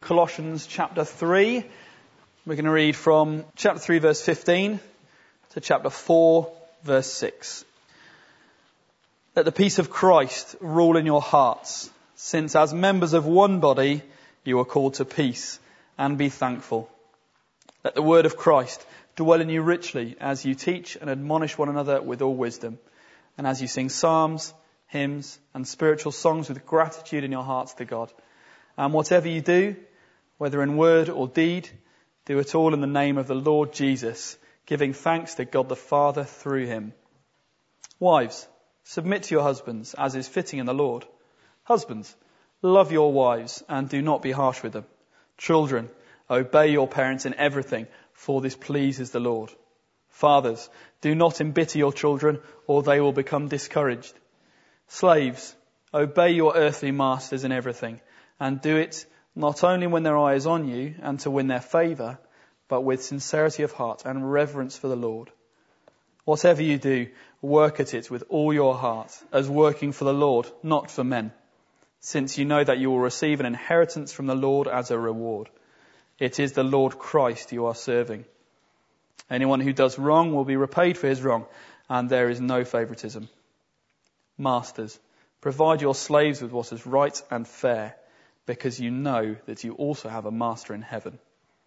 Colossians chapter 3. We're going to read from chapter 3 verse 15 to chapter 4 verse 6. Let the peace of Christ rule in your hearts, since as members of one body you are called to peace, and be thankful. Let the word of Christ dwell in you richly as you teach and admonish one another with all wisdom, and as you sing psalms, hymns, and spiritual songs with gratitude in your hearts to God. And whatever you do, whether in word or deed, do it all in the name of the Lord Jesus, giving thanks to God the Father through him. Wives, submit to your husbands as is fitting in the Lord. Husbands, love your wives and do not be harsh with them. Children, obey your parents in everything, for this pleases the Lord. Fathers, do not embitter your children, or they will become discouraged. Slaves, obey your earthly masters in everything, and do it not only when their eye is on you and to win their favour, but with sincerity of heart and reverence for the Lord. Whatever you do, work at it with all your heart, as working for the Lord, not for men, since you know that you will receive an inheritance from the Lord as a reward. It is the Lord Christ you are serving. Anyone who does wrong will be repaid for his wrong, and there is no favouritism. Masters, provide your slaves with what is right and fair, because you know that you also have a master in heaven.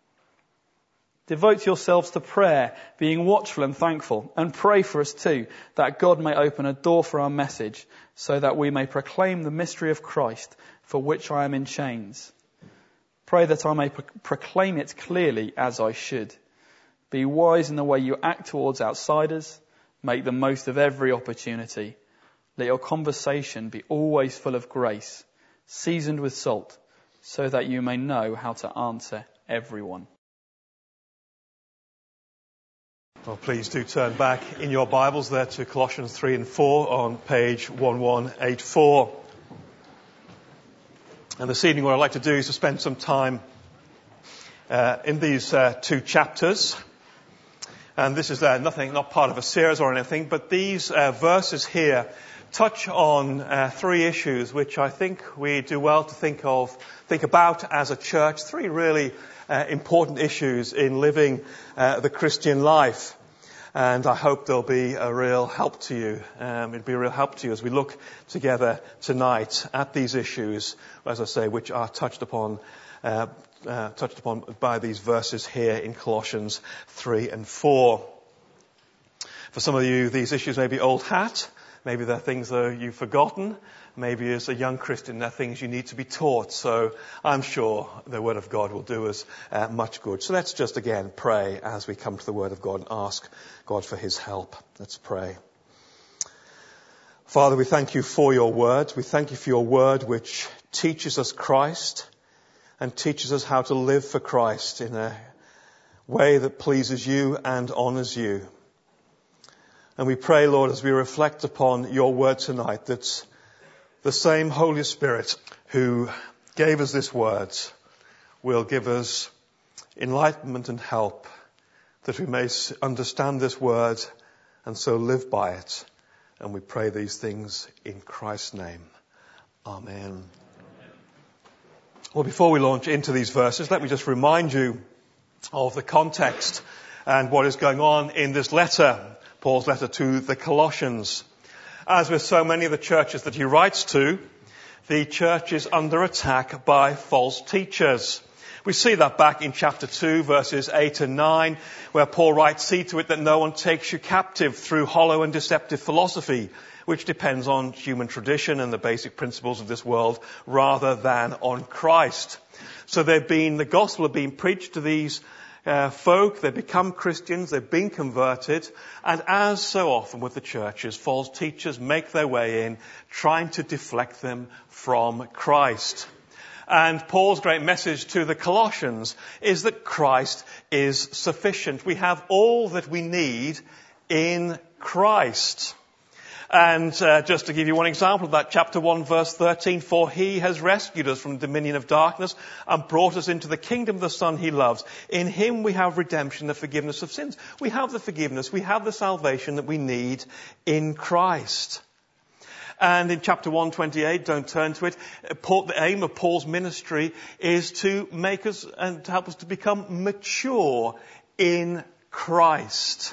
Devote yourselves to prayer, being watchful and thankful, and pray for us too, that God may open a door for our message, so that we may proclaim the mystery of Christ, for which I am in chains. Pray that I may proclaim it clearly as I should. Be wise in the way you act towards outsiders. Make the most of every opportunity. Let your conversation be always full of grace, seasoned with salt, so that you may know how to answer everyone. Well, please do turn back in your Bibles there to Colossians 3 and 4 on page 1184. And this evening what I'd like to do is to spend some time in these two chapters. And this is not part of a series or anything, but these verses here touch on three issues which I think we do well to think about as a church. Three really important issues in living the Christian life. And I hope they'll be a real help to you. It'll be a real help to you as we look together tonight at these issues, as I say, which are touched upon by these verses here in Colossians 3 and 4. For some of you, these issues may be old hat. Maybe they're things that you've forgotten. Maybe as a young Christian, they're things you need to be taught. So I'm sure the Word of God will do us much good. So let's just again pray as we come to the Word of God and ask God for His help. Let's pray. Father, we thank you for your Word. We thank you for your Word which teaches us Christ and teaches us how to live for Christ in a way that pleases you and honours you. And we pray, Lord, as we reflect upon your Word tonight, that the same Holy Spirit who gave us this word will give us enlightenment and help that we may understand this word and so live by it. And we pray these things in Christ's name. Amen. Well, before we launch into these verses, let me just remind you of the context and what is going on in this letter, Paul's letter to the Colossians. As with so many of the churches that he writes to, the church is under attack by false teachers. We see that back in chapter 2, verses 8 and 9, where Paul writes, "See to it that no one takes you captive through hollow and deceptive philosophy, which depends on human tradition and the basic principles of this world, rather than on Christ." So the gospel had been preached to these folk, they become Christians, they've been converted, and as so often with the churches, false teachers make their way in, trying to deflect them from Christ. And Paul's great message to the Colossians is that Christ is sufficient. We have all that we need in Christ. And just to give you one example of that, chapter 1, verse 13, "For he has rescued us from the dominion of darkness and brought us into the kingdom of the Son he loves. In him we have redemption, the forgiveness of sins." We have the forgiveness, we have the salvation that we need in Christ. And in chapter 128, don't turn to it, the aim of Paul's ministry is to make us and to help us to become mature in Christ.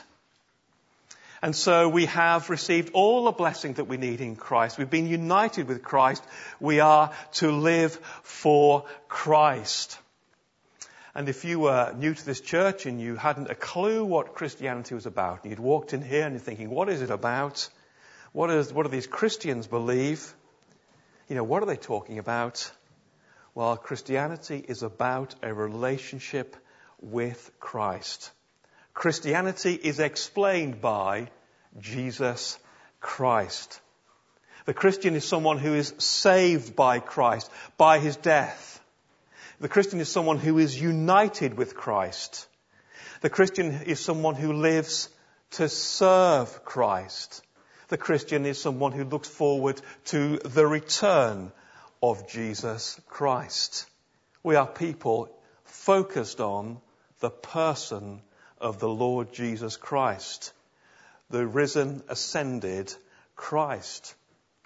And so we have received all the blessing that we need in Christ. We've been united with Christ. We are to live for Christ. And if you were new to this church and you hadn't a clue what Christianity was about, and you'd walked in here and you're thinking, what is it about? What do these Christians believe? What are they talking about? Well, Christianity is about a relationship with Christ. Christianity is explained by Jesus Christ. The Christian is someone who is saved by Christ, by his death. The Christian is someone who is united with Christ. The Christian is someone who lives to serve Christ. The Christian is someone who looks forward to the return of Jesus Christ. We are people focused on the person of the Lord Jesus Christ, the risen, ascended Christ.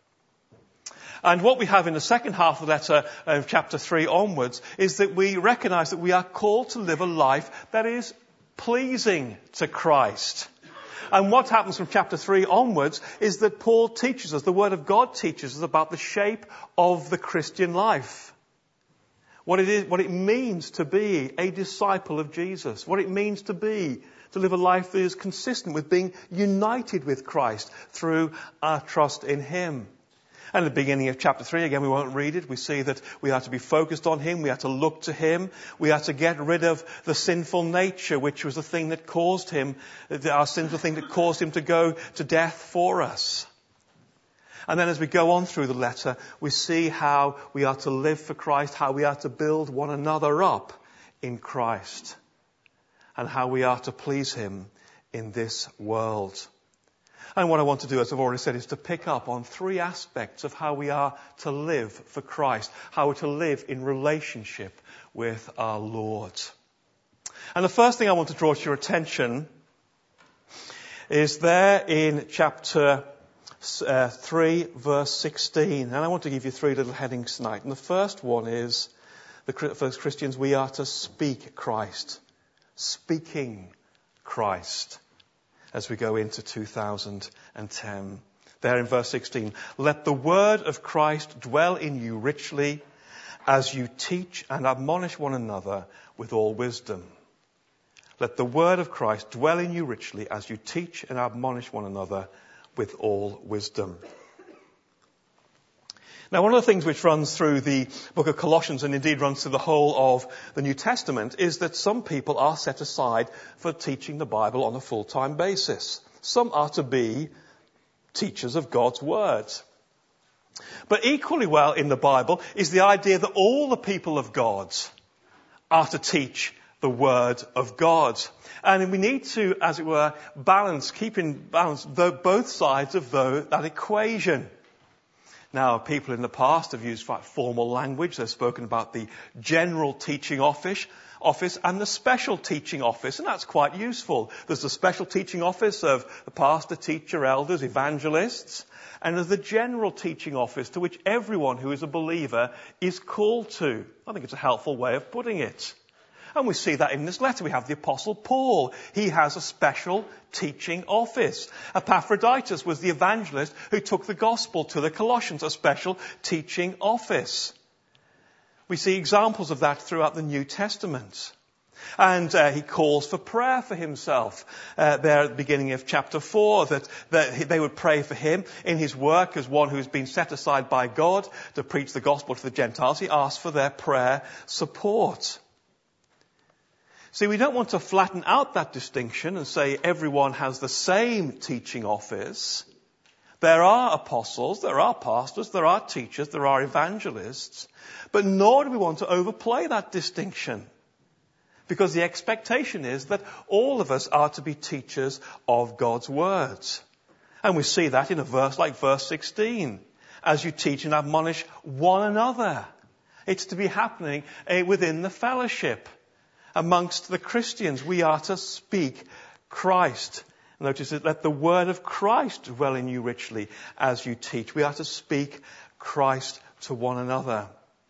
And what we have in the second half of the letter of chapter 3 onwards is that we recognize that we are called to live a life that is pleasing to Christ. And what happens from chapter 3 onwards is that Paul teaches us, the Word of God teaches us about the shape of the Christian life. What it means to be a disciple of Jesus. What it means to live a life that is consistent with being united with Christ through our trust in Him. And at the beginning of chapter 3, again, we won't read it. We see that we are to be focused on Him. We are to look to Him. We are to get rid of the sinful nature, which was the thing that caused Him, our sinful thing that caused Him to go to death for us. And then as we go on through the letter, we see how we are to live for Christ, how we are to build one another up in Christ, and how we are to please Him in this world. And what I want to do, as I've already said, is to pick up on 3 aspects of how we are to live for Christ, how we're to live in relationship with our Lord. And the first thing I want to draw to your attention is there in chapter 3, verse 16. And I want to give you 3 little headings tonight. And the first one is, for us Christians, we are to speak Christ. Speaking Christ. As we go into 2010. There in verse 16. Let the word of Christ dwell in you richly as you teach and admonish one another with all wisdom. Let the word of Christ dwell in you richly as you teach and admonish one another with all wisdom. Now, one of the things which runs through the book of Colossians, and indeed runs through the whole of the New Testament, is that some people are set aside for teaching the Bible on a full-time basis. Some are to be teachers of God's Word. But equally well in the Bible is the idea that all the people of God are to teach the Word of God. And we need to, as it were, keep in balance both sides of that equation. Now, people in the past have used formal language. They've spoken about the general teaching office and the special teaching office, and that's quite useful. There's the special teaching office of the pastor, teacher, elders, evangelists, and there's the general teaching office to which everyone who is a believer is called to. I think it's a helpful way of putting it. And we see that in this letter. We have the Apostle Paul. He has a special teaching office. Epaphroditus was the evangelist who took the gospel to the Colossians, a special teaching office. We see examples of that throughout the New Testament. And he calls for prayer for himself there at the beginning of chapter 4, that they would pray for him in his work as one who's been set aside by God to preach the gospel to the Gentiles. He asks for their prayer support. See, we don't want to flatten out that distinction and say everyone has the same teaching office. There are apostles, there are pastors, there are teachers, there are evangelists, but nor do we want to overplay that distinction. Because the expectation is that all of us are to be teachers of God's words. And we see that in a verse like verse 16. As you teach and admonish one another. It's to be happening within the fellowship. Amongst the Christians, we are to speak Christ Notice it, let the word of Christ dwell in you richly as you teach. We are to speak Christ to one another.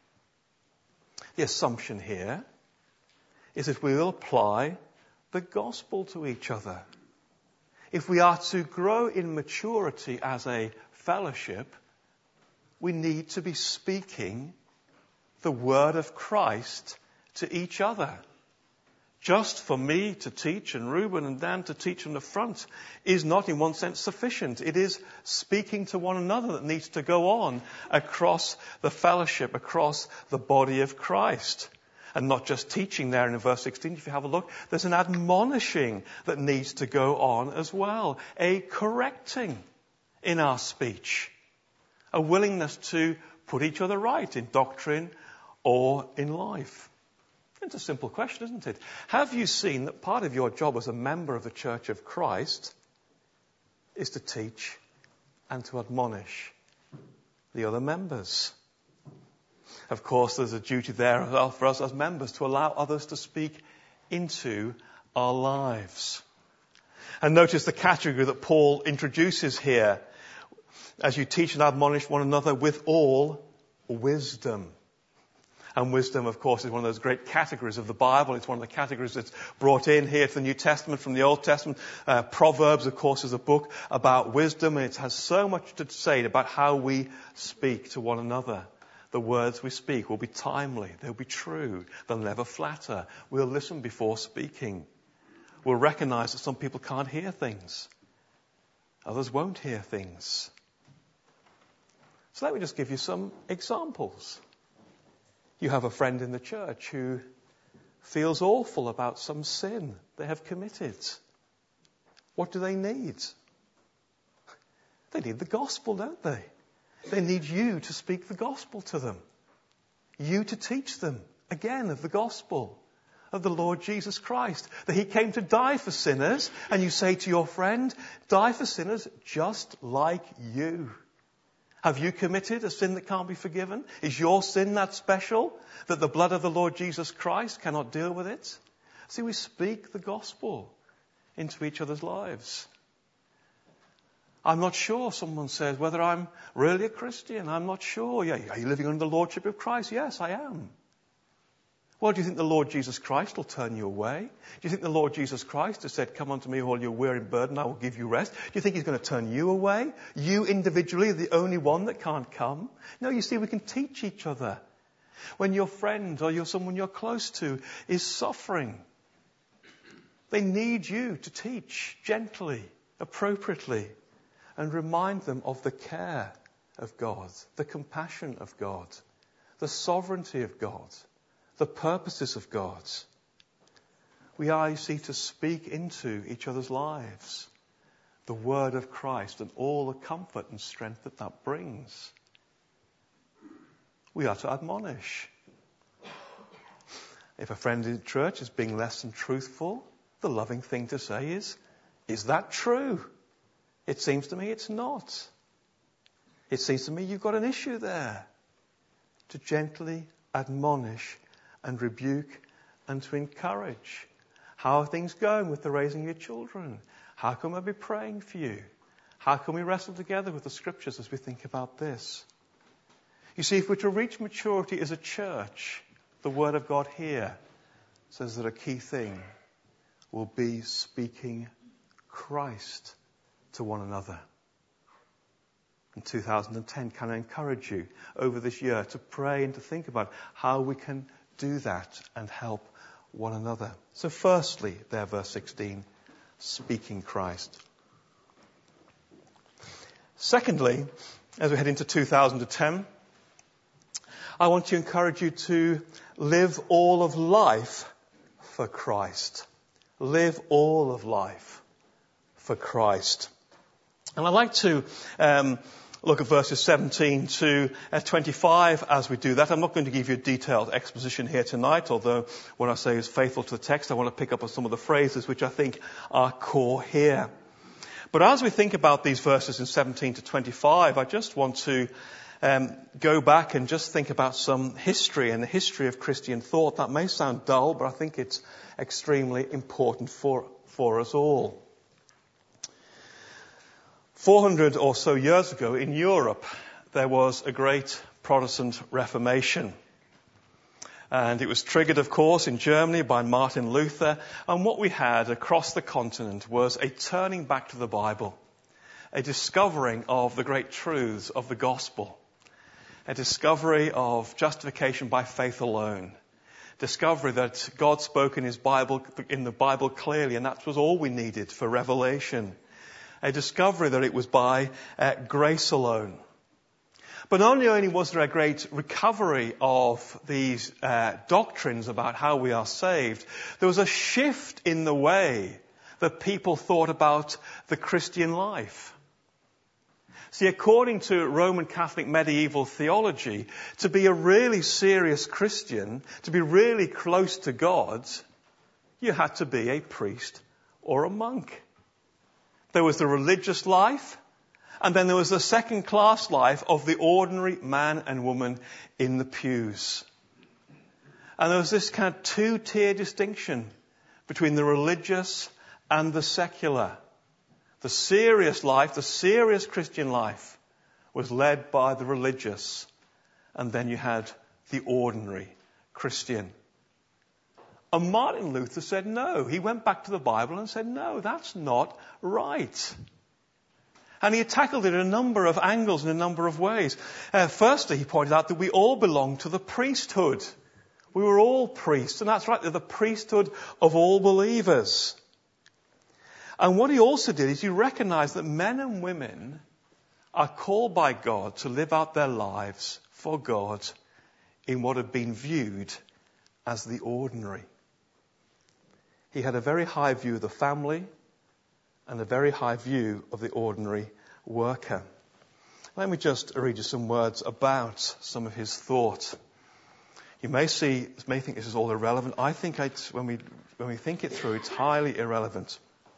The assumption here is that we will apply the gospel to each other. If we are to grow in maturity as a fellowship, we need to be speaking the word of Christ to each other. Just for me to teach and Reuben and Dan to teach in the front is not in one sense sufficient. It is speaking to one another that needs to go on across the fellowship, across the body of Christ. And not just teaching there in verse 16. If you have a look, there's an admonishing that needs to go on as well. A correcting in our speech. A willingness to put each other right in doctrine or in life. It's a simple question, isn't it? Have you seen that part of your job as a member of the Church of Christ is to teach and to admonish the other members? Of course, there's a duty there as well for us as members to allow others to speak into our lives. And notice the category that Paul introduces here. As you teach and admonish one another with all wisdom. And wisdom, of course, is one of those great categories of the Bible. It's one of the categories that's brought in here to the New Testament from the Old Testament. Proverbs, of course, is a book about wisdom, and it has so much to say about how we speak to one another. The words we speak will be timely. They'll be true. They'll never flatter. We'll listen before speaking. We'll recognize that some people can't hear things. Others won't hear things. So let me just give you some examples. You have a friend in the church who feels awful about some sin they have committed. What do they need? They need the gospel, don't they? They need you to speak the gospel to them. You to teach them, again, of the gospel of the Lord Jesus Christ. That He came to die for sinners, and you say to your friend, die for sinners just like you. Have you committed a sin that can't be forgiven? Is your sin that special that the blood of the Lord Jesus Christ cannot deal with it? See, we speak the gospel into each other's lives. I'm not sure, someone says, whether I'm really a Christian. I'm not sure. Yeah, are you living under the lordship of Christ? Yes, I am. Well, do you think the Lord Jesus Christ will turn you away? Do you think the Lord Jesus Christ has said, come unto me all you weary and burdened, I will give you rest? Do you think He's going to turn you away? You individually are the only one that can't come? No, you see, we can teach each other. When your friend or someone you're close to is suffering, they need you to teach gently, appropriately, and remind them of the care of God, the compassion of God, the sovereignty of God, the purposes of God. We are, you see, to speak into each other's lives the word of Christ and all the comfort and strength that that brings. We are to admonish. If a friend in church is being less than truthful, the loving thing to say is that true? It seems to me it's not. It seems to me you've got an issue there. To gently admonish and rebuke and to encourage. How are things going with the raising of your children? How can I be praying for you? How can we wrestle together with the scriptures as we think about this? You see, if we're to reach maturity as a church, the word of God here says that a key thing will be speaking Christ to one another. In 2010, can I encourage you over this year to pray and to think about how we can do that and help one another. So firstly, there, verse 16, speaking Christ. Secondly, as we head into 2010, I want to encourage you to live all of life for Christ. Live all of life for Christ. And I'd like to look at verses 17 to 25 as we do that. I'm not going to give you a detailed exposition here tonight, although when I say is faithful to the text, I want to pick up on some of the phrases which I think are core here. But as we think about these verses in 17 to 25, I just want to go back and just think about some history and the history of Christian thought. That may sound dull, but I think it's extremely important for us all. 400 or so years ago in Europe, there was a great Protestant Reformation. And it was triggered, of course, in Germany by Martin Luther. And what we had across the continent was a turning back to the Bible, a discovering of the great truths of the gospel, a discovery of justification by faith alone, discovery that God spoke in the Bible clearly, and that was all we needed for revelation. A discovery that it was by grace alone. But not only was there a great recovery of these doctrines about how we are saved, there was a shift in the way that people thought about the Christian life. See, according to Roman Catholic medieval theology, to be a really serious Christian, to be really close to God, you had to be a priest or a monk. There was the religious life, and then there was the second-class life of the ordinary man and woman in the pews. And there was this kind of two-tier distinction between the religious and the secular. The serious life, the serious Christian life, was led by the religious. And then you had the ordinary Christian. And Martin Luther said no. He went back to the Bible and said, no, that's not right. And he tackled it in a number of angles, in a number of ways. Firstly, he pointed out that we all belong to the priesthood. We were all priests, and that's right, they're the priesthood of all believers. And what he also did is he recognized that men and women are called by God to live out their lives for God in what had been viewed as the ordinary. He had a very high view of the family and a very high view of the ordinary worker. Let me just read you some words about some of his thought. You may think this is all irrelevant. I think when we think it through, it's highly irrelevant.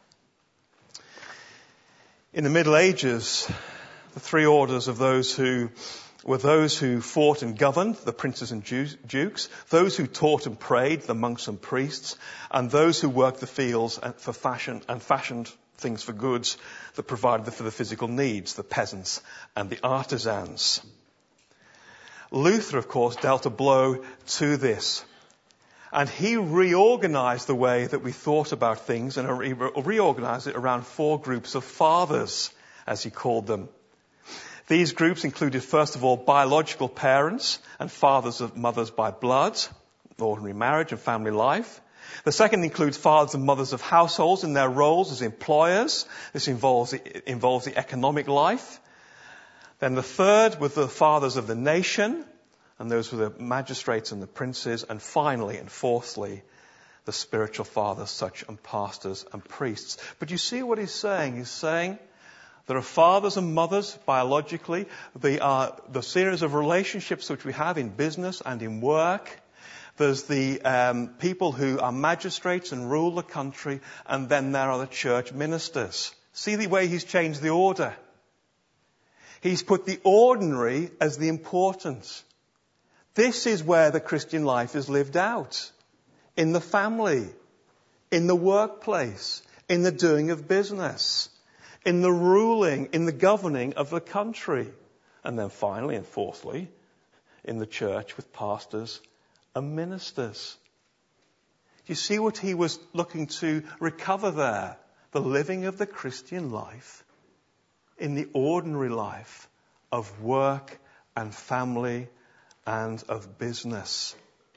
In the Middle Ages, the three orders of those who fought and governed, the princes and dukes, those who taught and prayed, the monks and priests, and those who worked the fields for fashioned things for goods that provided for the physical needs, the peasants and the artisans. Luther, of course, dealt a blow to this. And he reorganized the way that we thought about things, and reorganized it around four groups of fathers, as he called them. These groups included, first of all, biological parents and fathers of mothers by blood, ordinary marriage and family life. The second includes fathers and mothers of households in their roles as employers. This involves the economic life. Then the third were the fathers of the nation, and those were the magistrates and the princes. And finally, and fourthly, the spiritual fathers, such as pastors and priests. But you see what he's saying? He's saying there are fathers and mothers biologically. They are the series of relationships which we have in business and in work. There's the people who are magistrates and rule the country, and then there are the church ministers. See the way he's changed the order? He's put the ordinary as the important. This is where the Christian life is lived out. In the family, in the workplace, in the doing of business, in the ruling, in the governing of the country. And then finally and fourthly, in the church with pastors and ministers. Do you see what he was looking to recover there? The living of the Christian life in the ordinary life of work and family and of business.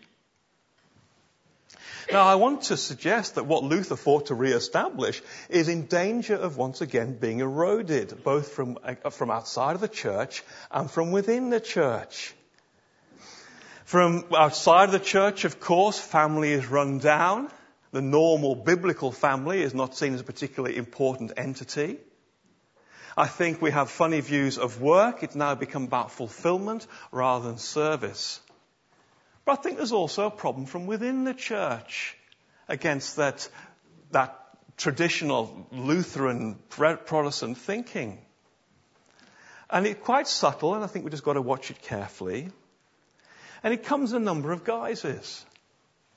Now, I want to suggest that what Luther fought to re-establish is in danger of once again being eroded, both from outside of the church and from within the church. From outside of the church, of course, family is run down. The normal biblical family is not seen as a particularly important entity. I think we have funny views of work. It's now become about fulfillment rather than service. But I think there's also a problem from within the church against that traditional Lutheran Protestant thinking. And it's quite subtle, and I think we've just got to watch it carefully. And it comes in a number of guises.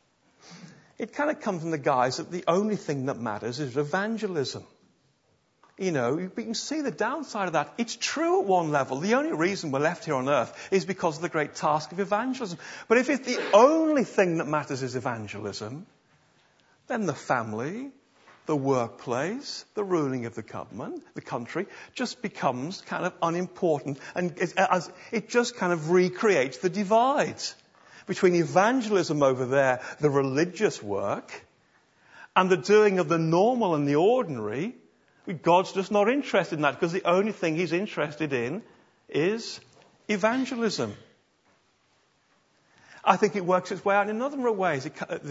It kind of comes in the guise that the only thing that matters is evangelism. You know, you can see the downside of that. It's true at one level. The only reason we're left here on earth is because of the great task of evangelism. But if it's the only thing that matters is evangelism, then the family, the workplace, the ruling of the government, the country, just becomes kind of unimportant. And it just kind of recreates the divide between evangelism over there, the religious work, and the doing of the normal and the ordinary. God's just not interested in that, because the only thing he's interested in is evangelism. I think it works its way out in other ways.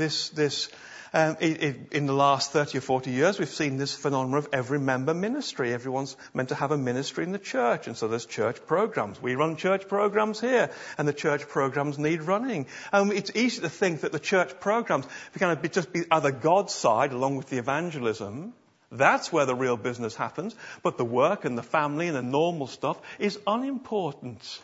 In the last 30 or 40 years, we've seen this phenomenon of every member ministry. Everyone's meant to have a ministry in the church, and so there's church programs. We run church programs here, and the church programs need running. It's easy to think that the church programs can just be either God's side along with the evangelism. That's where the real business happens. But the work and the family and the normal stuff is unimportant.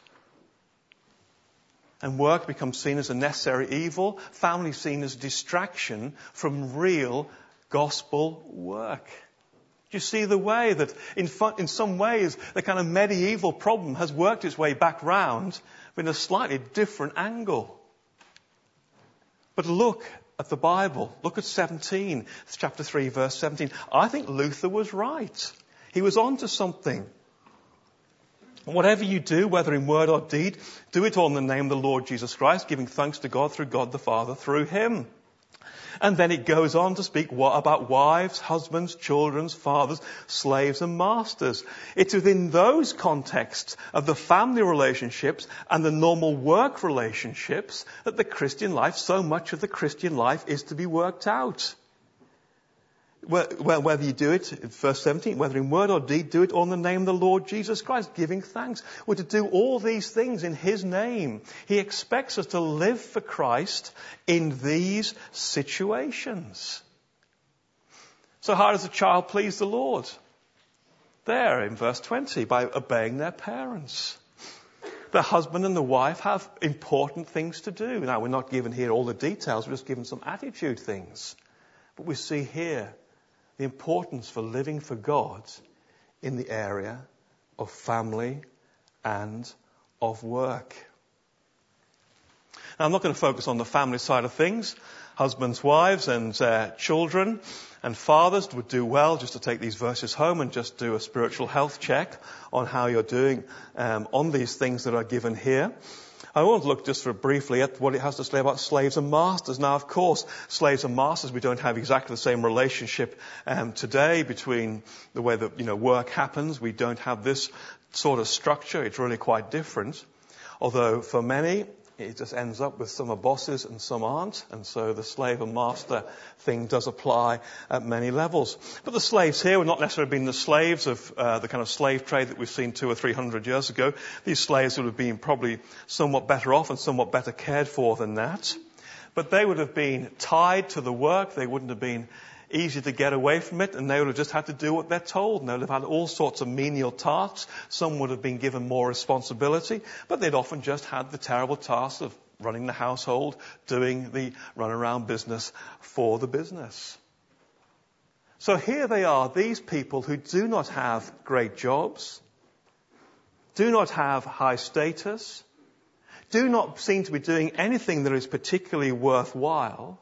And work becomes seen as a necessary evil, family seen as distraction from real gospel work. Do you see the way that in some ways the kind of medieval problem has worked its way back round in a slightly different angle? But look at the Bible. Look at 17. It's chapter 3, verse 17. I think Luther was right. He was on to something. Whatever you do, whether in word or deed, do it all in the name of the Lord Jesus Christ, giving thanks to God through God the Father through him. And then it goes on to speak about wives, husbands, children, fathers, slaves and masters. It's within those contexts of the family relationships and the normal work relationships that the Christian life, so much of the Christian life, is to be worked out. Whether you do it, verse 17, whether in word or deed, do it all in the name of the Lord Jesus Christ, giving thanks. We're to do all these things in his name. He expects us to live for Christ in these situations. So how does a child please the Lord? There in verse 20, by obeying their parents. The husband and the wife have important things to do. Now, we're not given here all the details, we're just given some attitude things. But we see here the importance for living for God in the area of family and of work. Now, I'm not going to focus on the family side of things. Husbands, wives and children and fathers would do well just to take these verses home and just do a spiritual health check on how you're doing on these things that are given here. I want to look just for briefly at what it has to say about slaves and masters. Now, of course, slaves and masters, we don't have exactly the same relationship today between the way that work happens. We don't have this sort of structure. It's really quite different. Although for many, it just ends up with some are bosses and some aren't. And so the slave and master thing does apply at many levels. But the slaves here were not necessarily being the slaves of the kind of slave trade that we've seen 200 or 300 years ago. These slaves would have been probably somewhat better off and somewhat better cared for than that. But they would have been tied to the work. They wouldn't have been easy to get away from it, and they would have just had to do what they're told. And they would have had all sorts of menial tasks. Some would have been given more responsibility, but they'd often just had the terrible task of running the household, doing the runaround business for the business. So here they are, these people who do not have great jobs, do not have high status, do not seem to be doing anything that is particularly worthwhile.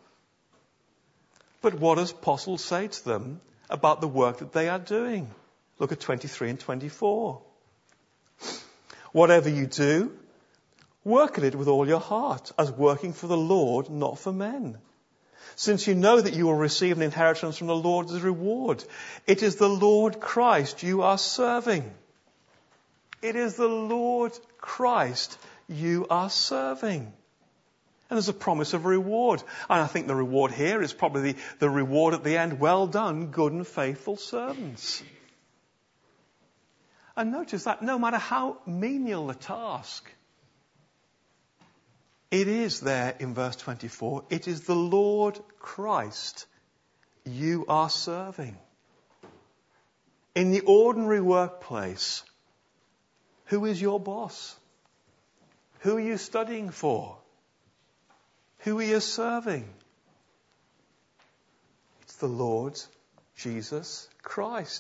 But what does Apostle say to them about the work that they are doing? Look at 23 and 24. Whatever you do, work at it with all your heart, as working for the Lord, not for men. Since you know that you will receive an inheritance from the Lord as a reward. It is the Lord Christ you are serving. It is the Lord Christ you are serving. And there's a promise of reward. And I think the reward here is probably the reward at the end. Well done, good and faithful servants. And notice that no matter how menial the task, it is there in verse 24. It is the Lord Christ you are serving. In the ordinary workplace, who is your boss? Who are you studying for? Who are you serving? It's the Lord Jesus Christ.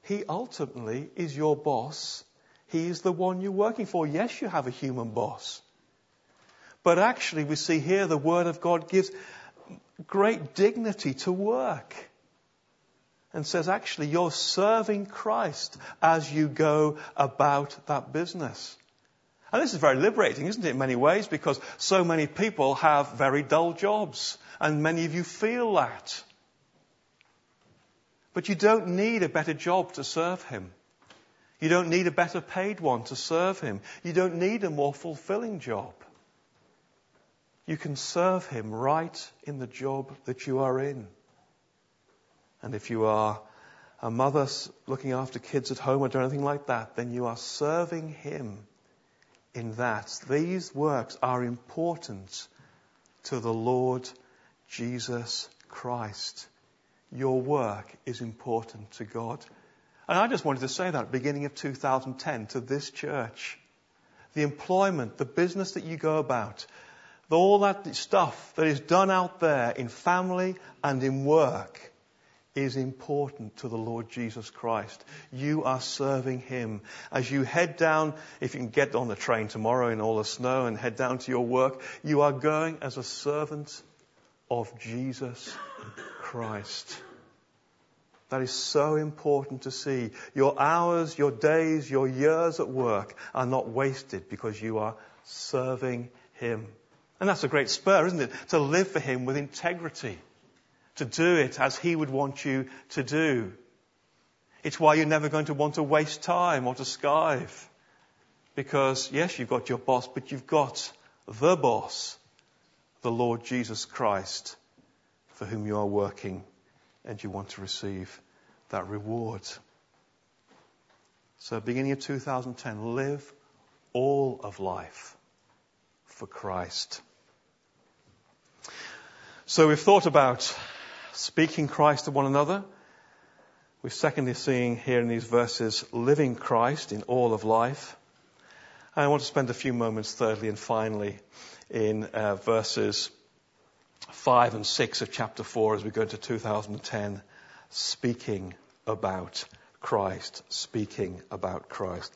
He ultimately is your boss. He is the one you're working for. Yes, you have a human boss. But actually, we see here the Word of God gives great dignity to work. And says, actually, you're serving Christ as you go about that business. And this is very liberating, isn't it, in many ways? Because so many people have very dull jobs. And many of you feel that. But you don't need a better job to serve Him. You don't need a better paid one to serve Him. You don't need a more fulfilling job. You can serve Him right in the job that you are in. And if you are a mother looking after kids at home or doing anything like that, then you are serving Him in that. These works are important to the Lord Jesus Christ. Your work is important to God. And I just wanted to say that at the beginning of 2010 to this church. The employment, the business that you go about, all that stuff that is done out there in family and in work is important to the Lord Jesus Christ. You are serving Him. As you head down, if you can get on the train tomorrow in all the snow and head down to your work, you are going as a servant of Jesus Christ. That is so important to see. Your hours, your days, your years at work are not wasted because you are serving Him. And that's a great spur, isn't it? To live for Him with integrity. To do it as He would want you to do. It's why you're never going to want to waste time or to skive. Because, yes, you've got your boss, but you've got the boss, the Lord Jesus Christ, for whom you are working. And you want to receive that reward. So beginning of 2010, live all of life for Christ. So we've thought about speaking Christ to one another. We're secondly seeing here in these verses, living Christ in all of life. And I want to spend a few moments thirdly and finally in verses 5 and 6 of chapter 4 as we go into 2010, speaking about Christ, speaking about Christ.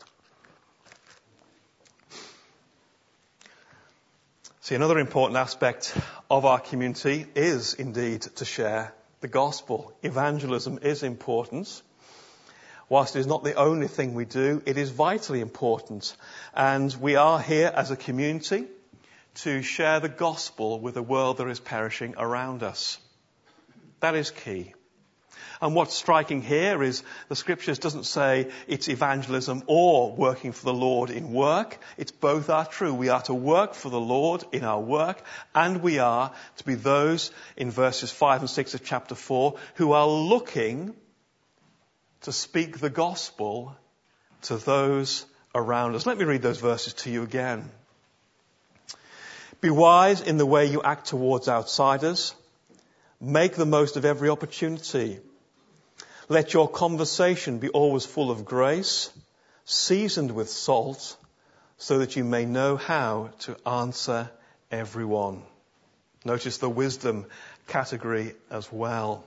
See, another important aspect of our community is indeed to share the gospel. Evangelism is important. Whilst it is not the only thing we do, it is vitally important. And we are here as a community to share the gospel with a world that is perishing around us. That is key. And what's striking here is the scriptures doesn't say it's evangelism or working for the Lord in work. It's both are true. We are to work for the Lord in our work, and we are to be those in verses 5 and 6 of chapter 4 who are looking to speak the gospel to those around us. Let me read those verses to you again. Be wise in the way you act towards outsiders. Make the most of every opportunity. Let your conversation be always full of grace, seasoned with salt, so that you may know how to answer everyone. Notice the wisdom category as well.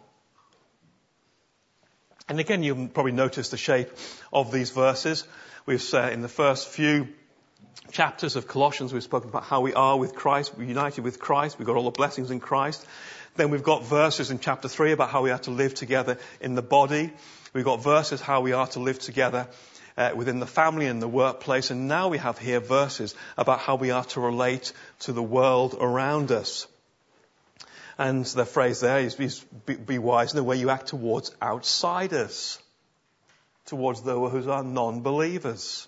And again, you probably notice the shape of these verses. We've said in the first few chapters of Colossians, we've spoken about how we are with Christ, we're united with Christ, we've got all the blessings in Christ. Then we've got verses in chapter 3 about how we are to live together in the body. We've got verses how we are to live together within the family and the workplace. And now we have here verses about how we are to relate to the world around us. And the phrase there is be wise in the way you act towards outsiders, towards those who are non-believers.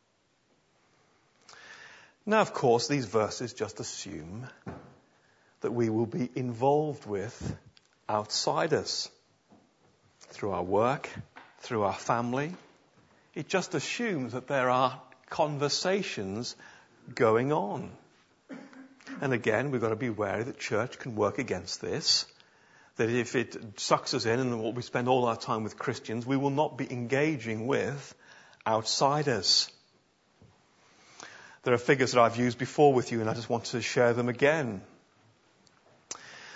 Now, of course, these verses just assume that we will be involved with outsiders through our work, through our family. It just assumes that there are conversations going on. And again, we've got to be wary that church can work against this. That if it sucks us in and we spend all our time with Christians, we will not be engaging with outsiders. There are figures that I've used before with you, and I just want to share them again.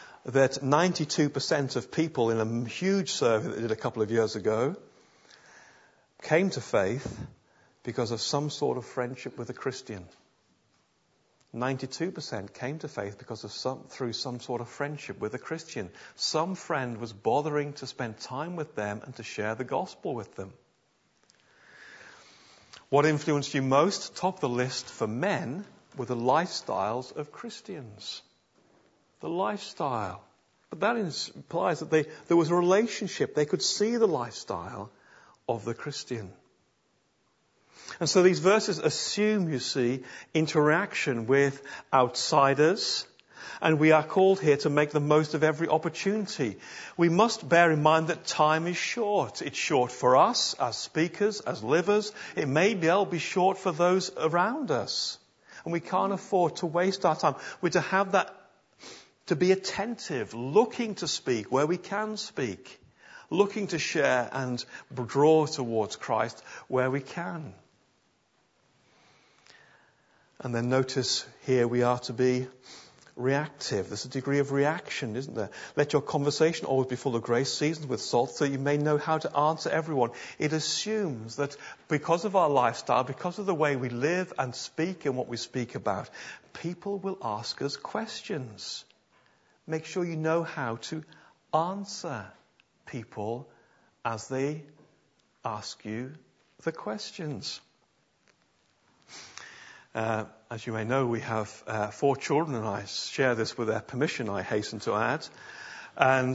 That 92% of people in a huge survey that they did a couple of years ago came to faith because of some sort of friendship with a Christian. 92% came to faith because of through some sort of friendship with a Christian. Some friend was bothering to spend time with them and to share the gospel with them. What influenced you most? Top of the list for men were the lifestyles of Christians. The lifestyle. But that implies that there was a relationship. They could see the lifestyle of the Christian. And so these verses assume, you see, interaction with outsiders. And we are called here to make the most of every opportunity. We must bear in mind that time is short. It's short for us as speakers, as livers. It may well be short for those around us. And we can't afford to waste our time. We're to have that, to be attentive, looking to speak where we can speak, looking to share and draw towards Christ where we can. And then notice here we are to be reactive. There's a degree of reaction, isn't there? Let your conversation always be full of grace, seasoned with salt, so you may know how to answer everyone. It assumes that because of our lifestyle, because of the way we live and speak and what we speak about, people will ask us questions. Make sure you know how to answer people as they ask you the questions. As you may know, we have 4 children, and I share this with their permission, I hasten to add. And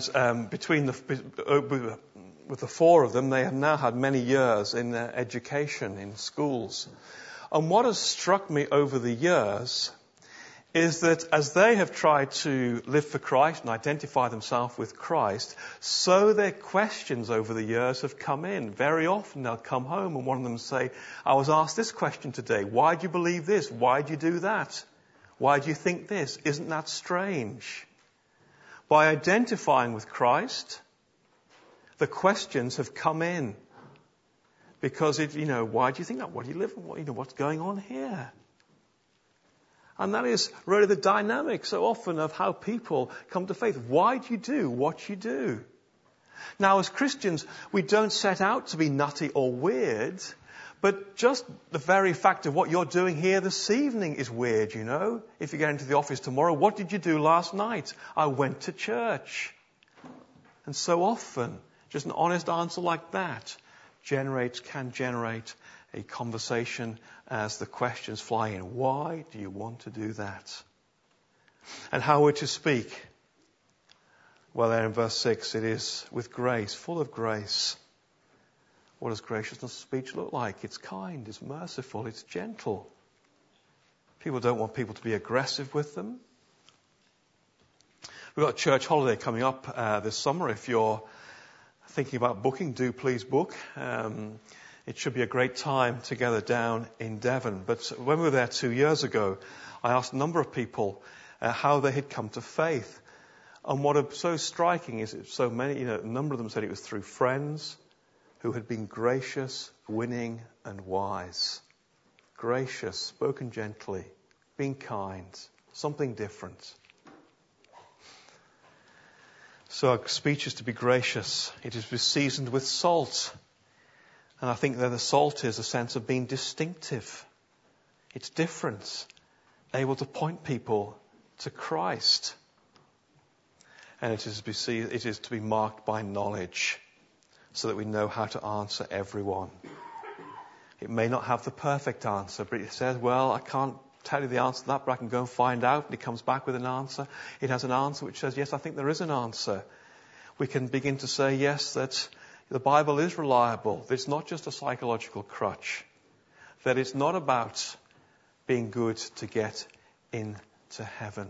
with the 4 of them, they have now had many years in their education in schools. And what has struck me over the years is that as they have tried to live for Christ and identify themselves with Christ, so their questions over the years have come in. Very often they'll come home and one of them say, I was asked this question today. Why do you believe this? Why do you do that? Why do you think this? Isn't that strange? By identifying with Christ, the questions have come in. Because, why do you think that? What do you live in? What's going on here? And that is really the dynamic so often of how people come to faith. Why do you do what you do? Now, as Christians, we don't set out to be nutty or weird, but just the very fact of what you're doing here this evening is weird, If you get into the office tomorrow, what did you do last night? I went to church. And so often, just an honest answer like that can generate a conversation as the questions fly in. Why do you want to do that? And how we're to speak? Well, there in verse 6, it is with grace, full of grace. What does graciousness of speech look like? It's kind, it's merciful, it's gentle. People don't want people to be aggressive with them. We've got a church holiday coming up this summer. If you're thinking about booking, do please book. It should be a great time together down in Devon. But when we were there 2 years ago, I asked a number of people how they had come to faith. And what is so striking is so many, a number of them said it was through friends who had been gracious, winning, and wise. Gracious, spoken gently, being kind, something different. So our speech is to be gracious. It is to be seasoned with salt. And I think that the salt is a sense of being distinctive. It's different. Able to point people to Christ. And it is to be marked by knowledge so that we know how to answer everyone. It may not have the perfect answer, but it says, well, I can't tell you the answer to that, but I can go and find out. And it comes back with an answer. It has an answer which says, yes, I think there is an answer. We can begin to say, yes, that the Bible is reliable. It's not just a psychological crutch. That it's not about being good to get into heaven.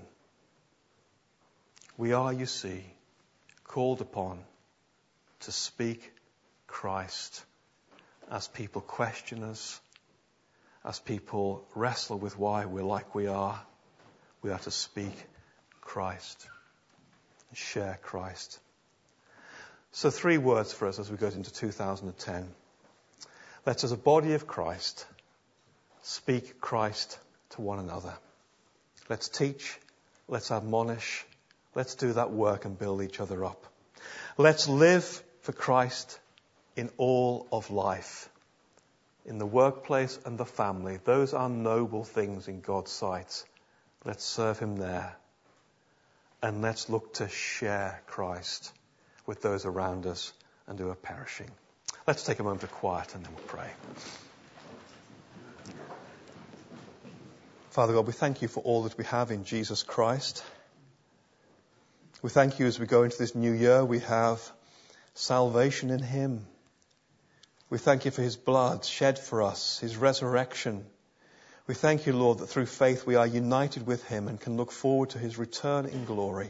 We are, you see, called upon to speak Christ as people question us, as people wrestle with why we're like we are. We are to speak Christ and share Christ. So 3 words for us as we go into 2010. Let's, as a body of Christ, speak Christ to one another. Let's teach, let's admonish, let's do that work and build each other up. Let's live for Christ in all of life. in the workplace and the family. Those are noble things in God's sight. Let's serve him there. And let's look to share Christ with those around us and who are perishing. Let's take a moment of quiet and then we'll pray. Father God, we thank you for all that we have in Jesus Christ. We thank you as we go into this new year, we have salvation in him. We thank you for his blood shed for us, his resurrection. We thank you, Lord, that through faith we are united with him and can look forward to his return in glory.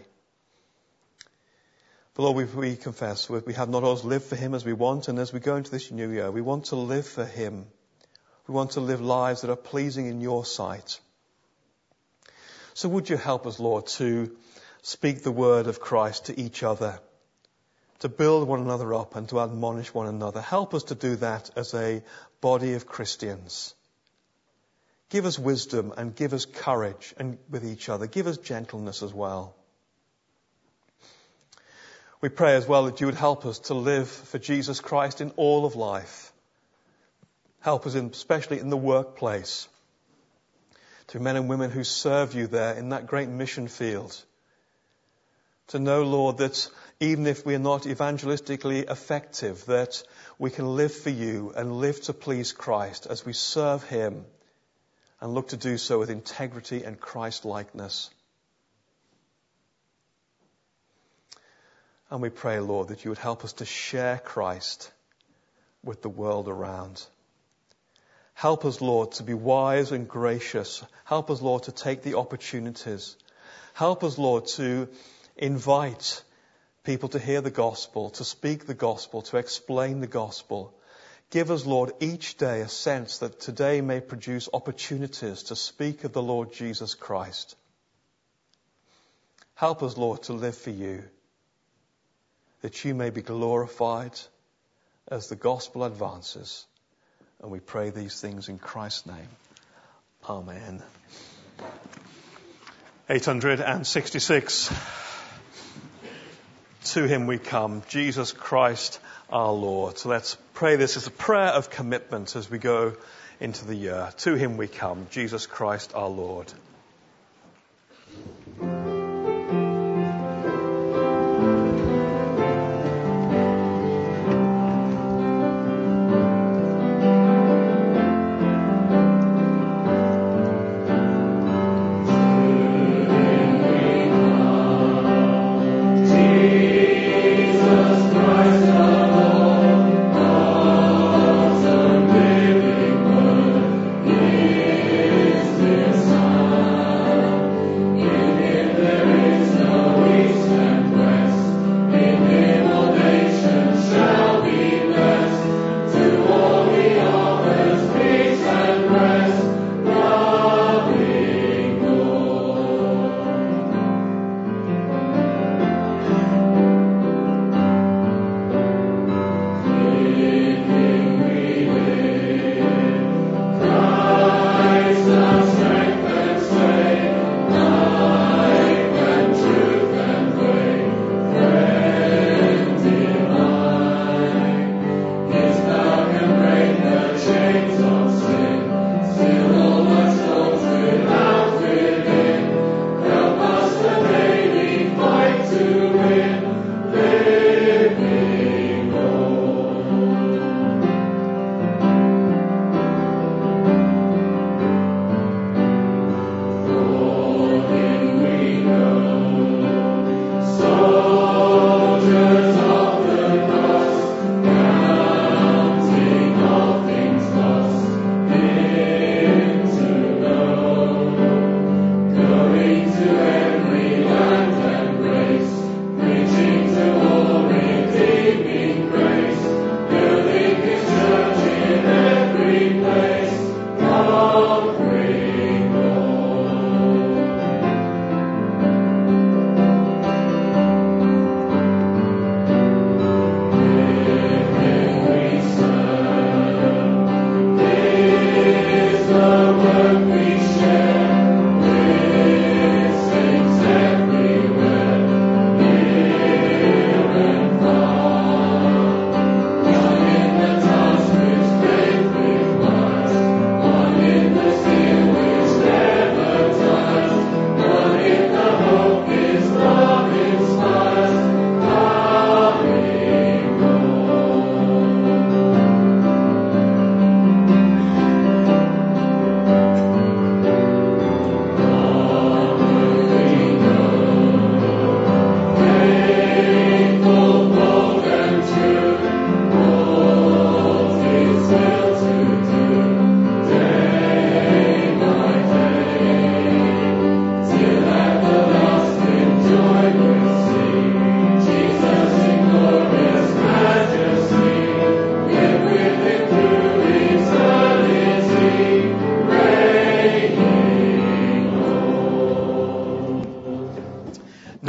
But Lord, we confess we have not always lived for him as we want, and as we go into this new year, we want to live for him. We want to live lives that are pleasing in your sight. So would you help us, Lord, to speak the word of Christ to each other, to build one another up and to admonish one another. Help us to do that as a body of Christians. Give us wisdom and give us courage and with each other. Give us gentleness as well. We pray as well that you would help us to live for Jesus Christ in all of life. Help us especially in the workplace. To men and women who serve you there in that great mission field. To know, Lord, that even if we are not evangelistically effective, that we can live for you and live to please Christ as we serve him and look to do so with integrity and Christ-likeness. And we pray, Lord, that you would help us to share Christ with the world around. Help us, Lord, to be wise and gracious. Help us, Lord, to take the opportunities. Help us, Lord, to invite people to hear the gospel, to speak the gospel, to explain the gospel. Give us, Lord, each day a sense that today may produce opportunities to speak of the Lord Jesus Christ. Help us, Lord, to live for you, that you may be glorified as the gospel advances. And we pray these things in Christ's name. Amen. 866. To him we come, Jesus Christ our Lord. So let's pray this as a prayer of commitment as we go into the year. To him we come, Jesus Christ our Lord. Son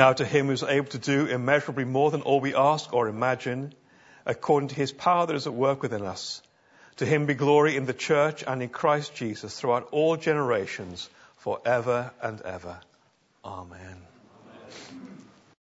Now to him who is able to do immeasurably more than all we ask or imagine, according to his power that is at work within us, to him be glory in the church and in Christ Jesus throughout all generations, forever and ever. Amen. Amen.